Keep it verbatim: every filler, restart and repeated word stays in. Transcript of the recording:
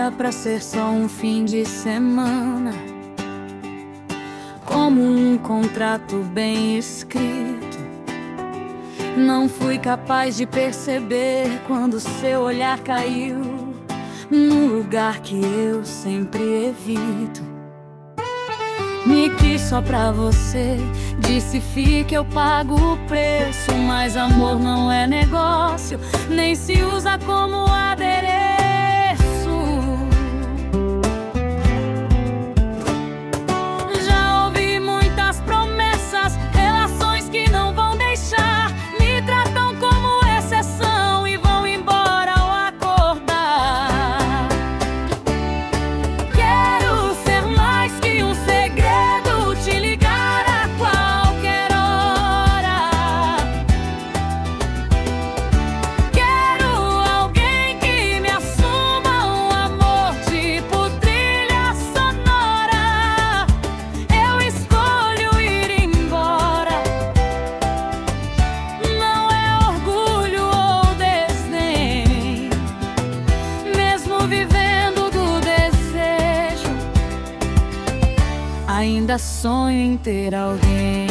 era pra ser só um fim de semana, como um contrato bem escrito. Não fui capaz de perceber quando seu olhar caiu num lugar que eu sempre evito. Me quis só pra você, disse fique, eu pago o preço. Mas amor não é negócio, nem se usa como adereço. Já ouvi muitas promessas, relações que não vão deixar, me tratam como exceção e vão embora ao acordar. Quero ser mais que um segredo, te ligar a qualquer hora. Quero alguém que me assuma um amor tipo trilha sonora. Eu escolho ir embora. Não é orgulho ou desdém, mesmo vivendo do desejo, ainda sonho em ter alguém.